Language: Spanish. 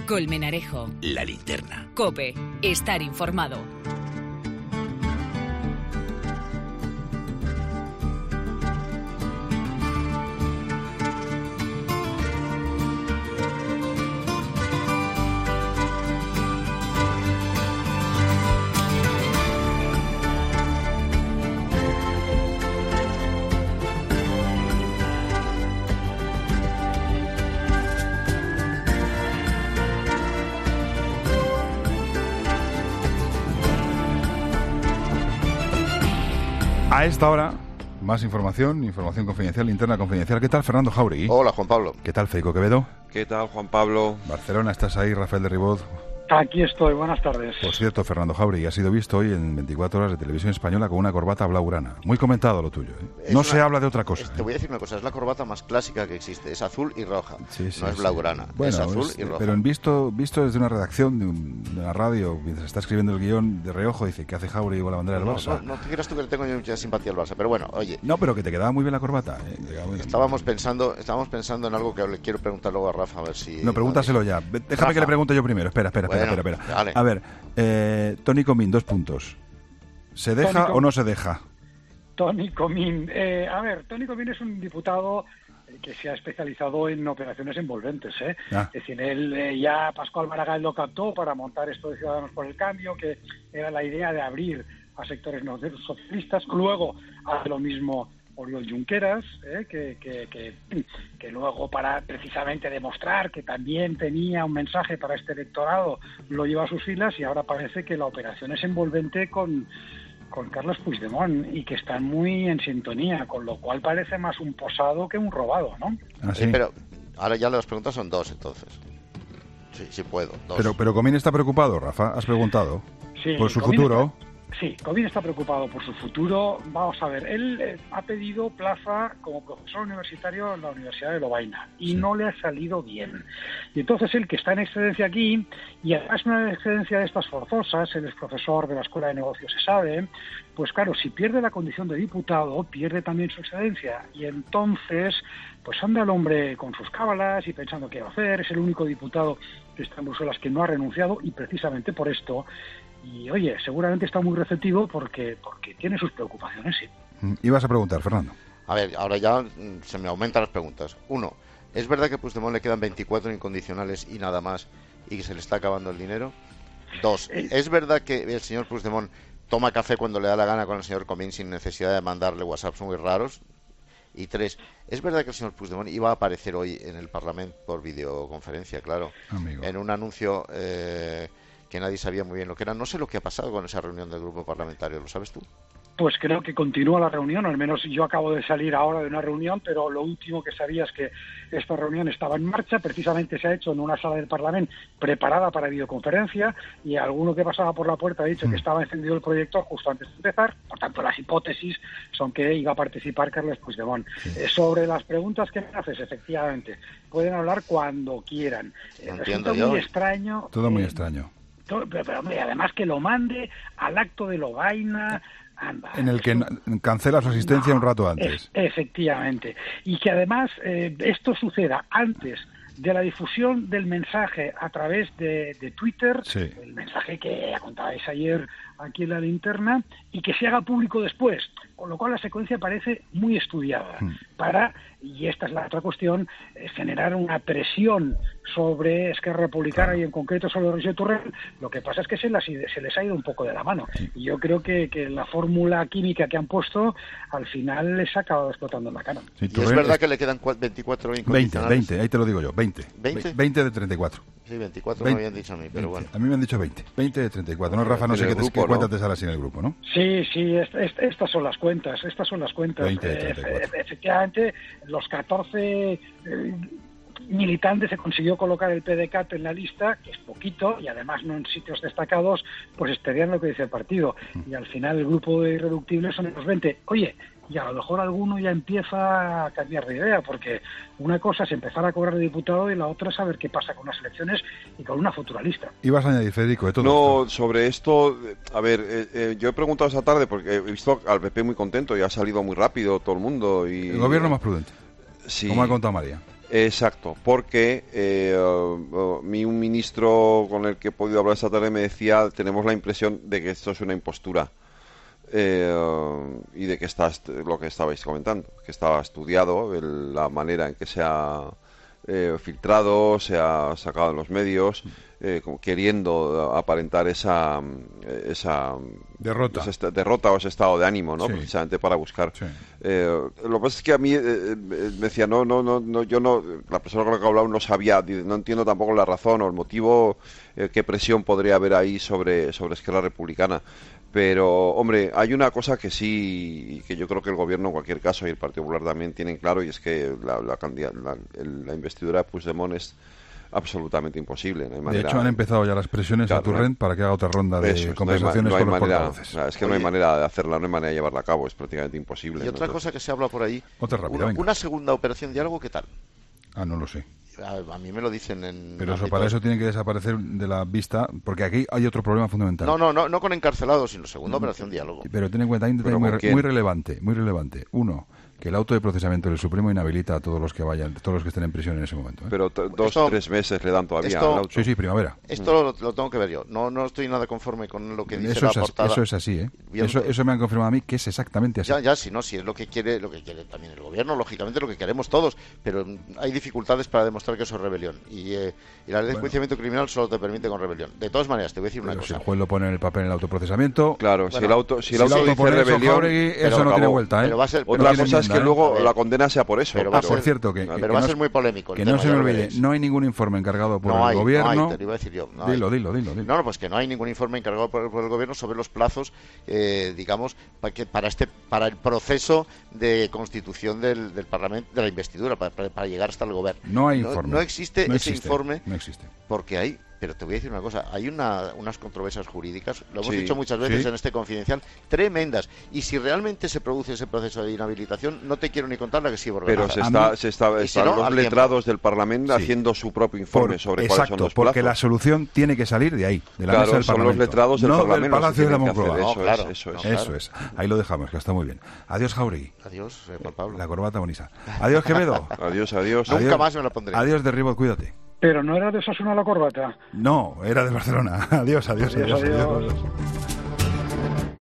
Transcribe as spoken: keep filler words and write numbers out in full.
Colmenarejo. La Linterna. COPE. Estar informado. A esta hora, más información, información confidencial, linterna confidencial. ¿Qué tal, Fernando Jauregui? Hola, Juan Pablo. ¿Qué tal, Feico Quevedo? ¿Qué tal, Juan Pablo? Barcelona, ¿estás ahí, Rafael de Ribot? Aquí estoy, buenas tardes. Por cierto, Fernando Jauregui ha sido visto hoy en veinticuatro horas de televisión española con una corbata blaugrana. Muy comentado lo tuyo, ¿eh? No una, se habla de otra cosa. Es, ¿eh? Te voy a decir una cosa, es la corbata más clásica que existe, es azul y roja, sí, sí, no es sí. blaugrana, Bueno, es azul es, y roja. Pero en visto, visto desde una redacción de, un, de una radio, mientras está escribiendo el guión de reojo, dice que hace Jauregui con la bandera del no, Barça. No, no te creas tú que le tengo yo mucha simpatía al Barça, pero bueno, oye. No, pero que te quedaba muy bien la corbata. ¿eh? Estábamos pensando, estábamos pensando en algo que le quiero preguntar luego a Rafa, a ver si... No, pregúntaselo ya. Déjame Rafa. que le pregunte yo primero. Espera, espera, bueno, espera, espera. Dale. A ver, eh, Toni Comín, dos puntos. ¿Se deja o no se deja? Toni Comín. Eh, a ver, Toni Comín es un diputado que se ha especializado en operaciones envolventes, ¿eh? Ah. Es decir, él eh, ya Pascual Maragall lo captó para montar esto de Ciudadanos por el Cambio, que era la idea de abrir a sectores no socialistas. Luego hace lo mismo Oriol Junqueras, ¿eh? que, que, que, que luego, para precisamente demostrar que también tenía un mensaje para este electorado, lo lleva a sus filas, y ahora parece que la operación es envolvente con, con Carles Puigdemont y que están muy en sintonía, con lo cual parece más un posado que un robado, ¿no? ¿Ah, sí? Sí, pero ahora ya las preguntas son dos, entonces. Sí, sí puedo, dos. Pero, pero Comín está preocupado, Rafa, ¿has preguntado? Sí, por su Comín futuro. Está... Sí, Comín está preocupado por su futuro. Vamos a ver, él eh, ha pedido plaza como profesor universitario en la Universidad de Lovaina y sí. no le ha salido bien. Y entonces él, que está en excedencia aquí, y además una excedencia de estas forzosas, él es profesor de la Escuela de Negocios, se sabe, pues claro, si pierde la condición de diputado, pierde también su excedencia. Y entonces, pues anda el hombre con sus cábalas y pensando qué va a hacer. Es el único diputado que está en Bruselas que no ha renunciado, y precisamente por esto. Y oye, seguramente está muy receptivo porque porque tiene sus preocupaciones, sí. ¿Ibas a preguntar, Fernando? A ver, ahora ya se me aumentan las preguntas. Uno, ¿es verdad que a Puigdemont le quedan veinticuatro incondicionales y nada más, y que se le está acabando el dinero? Dos, ¿es verdad que el señor Puigdemont toma café cuando le da la gana con el señor Comín sin necesidad de mandarle WhatsApps muy raros? Y tres, ¿es verdad que el señor Puigdemont iba a aparecer hoy en el Parlamento por videoconferencia, claro? Amigo. En un anuncio... Eh, que nadie sabía muy bien lo que era. No sé lo que ha pasado con esa reunión del grupo parlamentario, ¿lo sabes tú? Pues creo que continúa la reunión, al menos yo acabo de salir ahora de una reunión, pero lo último que sabía es que esta reunión estaba en marcha, precisamente se ha hecho en una sala del Parlamento preparada para videoconferencia, y alguno que pasaba por la puerta ha dicho mm. que estaba encendido el proyector justo antes de empezar. Por tanto, las hipótesis son que iba a participar Carles Puigdemont. Sí. Eh, sobre las preguntas que me haces, efectivamente, pueden hablar cuando quieran. Eh, resulta muy extraño. Todo muy eh, extraño. Todo, pero, pero hombre, además que lo mande al acto de Lovaina, anda, en el que eso, cancela su asistencia no, un rato antes. Es, efectivamente. Y que además eh, esto suceda antes de la difusión del mensaje a través de, de Twitter, sí. el mensaje que contabais ayer aquí en la linterna, y que se haga público después, con lo cual la secuencia parece muy estudiada mm. para, y esta es la otra cuestión, eh, generar una presión sobre Esquerra Republicana, claro. y en concreto sobre Roger Torrent. Lo que pasa es que se, las, se les ha ido un poco de la mano, sí. y yo creo que, que la fórmula química que han puesto al final les ha acabado explotando en la cara. Sí, ¿y es verdad es... que le quedan veinticuatro incondicionales? veinte, veinte, ahí te lo digo yo, veinte. ¿veinte? veinte de treinta y cuatro. Sí, veinticuatro veinte, me habían dicho a mí, pero veinte. bueno. A mí me han dicho veinte. veinte de treinta y cuatro. No, Rafa, no sé qué, grupo, te, qué ¿no? cuenta te sale así en el grupo, ¿no? Sí, sí, es, es, estas son las cuentas, estas son las cuentas. veinte de treinta y cuatro. Eh, efectivamente, los catorce eh, militantes se consiguió colocar el P D C A T en la lista, que es poquito, y además no en sitios destacados, pues estarían lo que dice el partido. Mm. Y al final el grupo de irreductibles son los veinte. Oye, y a lo mejor alguno ya empieza a cambiar de idea, porque una cosa es empezar a cobrar de diputado y la otra es saber qué pasa con las elecciones y con una futura lista. ¿Ibas a añadir, Federico, de todo No, esto? Sobre esto, a ver, eh, eh, yo he preguntado esta tarde porque he visto al P P muy contento y ha salido muy rápido todo el mundo. Y el gobierno más prudente, sí, como ha contado María. Exacto, porque eh, uh, mi un ministro con el que he podido hablar esta tarde me decía, tenemos la impresión de que esto es una impostura. Eh, uh, y de que está lo que estabais comentando, que estaba estudiado el, la manera en que se ha eh, filtrado, se ha sacado en los medios, eh, como queriendo aparentar esa esa derrota, esa derrota o ese estado de ánimo, ¿no? Sí. Precisamente para buscar. Sí. Eh, lo que pasa es que a mí eh, me decía no no no no yo no la persona con la que hablaba no sabía, no entiendo tampoco la razón o el motivo, eh, qué presión podría haber ahí sobre sobre Esquerra Republicana. Pero, hombre, hay una cosa que sí, que yo creo que el Gobierno, en cualquier caso, y el Partido Popular también tienen claro, y es que la, la, la, la investidura de Puigdemont es absolutamente imposible. No hay manera, de hecho, han empezado ya las presiones claro, a Torrent para que haga otra ronda de es, conversaciones no hay, no hay con manera, los portavoces. Es que Oye, no hay manera de hacerla, no hay manera de llevarla a cabo, es prácticamente imposible. Y otra ¿no? cosa que se habla por ahí, otra rápida, una, una segunda operación diálogo, ¿qué tal? Ah, no lo sé. A, a mí me lo dicen en... Pero eso, para eso tiene que desaparecer de la vista, porque aquí hay otro problema fundamental. No, no, no, no con encarcelados, sino segunda operación diálogo. Pero ten en cuenta, hay un detalle muy, muy relevante, muy relevante. Uno, que el auto de procesamiento del Supremo inhabilita a todos los que vayan, todos los que estén en prisión en ese momento, ¿eh? Pero dos, esto, tres meses le dan todavía esto, al auto. Sí, sí, primavera. Esto lo, lo tengo que ver yo. No, no estoy nada conforme con lo que dice eso la es portada. Así, eso es así, ¿eh? Eso, eso me han confirmado a mí que es exactamente así. Ya, ya, si no, si es lo que quiere, lo que quiere también el Gobierno, lógicamente lo que queremos todos, pero hay dificultades para demostrar que eso es rebelión. Y, eh, y la ley de enjuiciamiento bueno. criminal solo te permite con rebelión. De todas maneras, te voy a decir una pero cosa. Si el juez lo pone en el papel en el autoprocesamiento... Claro, bueno, si el auto, si el si auto, el auto dice pone rebelión... Jauregui, eso no acabó. Tiene vuelta, ¿eh? Pero va a ser, Otra cosa es que ¿eh? luego la condena sea por eso. Pero ah, a ser, por cierto, que, pero que va no, a ser muy polémico. Que no se me olvide, no hay ningún informe encargado por no el hay, Gobierno... No hay, te lo iba a decir yo. No dilo, hay. dilo, dilo, dilo. No, no, pues que no hay ningún informe encargado por, por el Gobierno sobre los plazos, eh, digamos, para, que, para, este, para el proceso de constitución del, del Parlamento, de la investidura, para, para, para llegar hasta el Gobierno. No hay informe. No, no existe no ese existe, informe. No existe. Porque hay... Pero te voy a decir una cosa, hay una, unas controversias jurídicas, lo hemos sí, dicho muchas veces sí. en este Confidencial, tremendas. Y si realmente se produce ese proceso de inhabilitación, no te quiero ni contar la que sí borra. Pero se está, se está, están si no, los letrados del Parlamento sí. haciendo su propio informe Por, sobre exacto, cuáles son los plazos. Porque la solución tiene que salir de ahí, de la claro, mesa del son Parlamento. los letrados del no Parlamento. Del Palacio de la Moncloa. Eso, no, claro, es, eso es, no, claro. Eso es. Ahí lo dejamos, que está muy bien. Adiós, Jauregui. Adiós, eh, Juan Pablo. La corbata bonita. Adiós, Quevedo. Adiós, adiós. Nunca adiós, más me la pondré. Adiós, Derribot, cuídate. Pero no era de Osasuna la corbata. No, era de Barcelona. Adiós, adiós, adiós. adiós, adiós. adiós.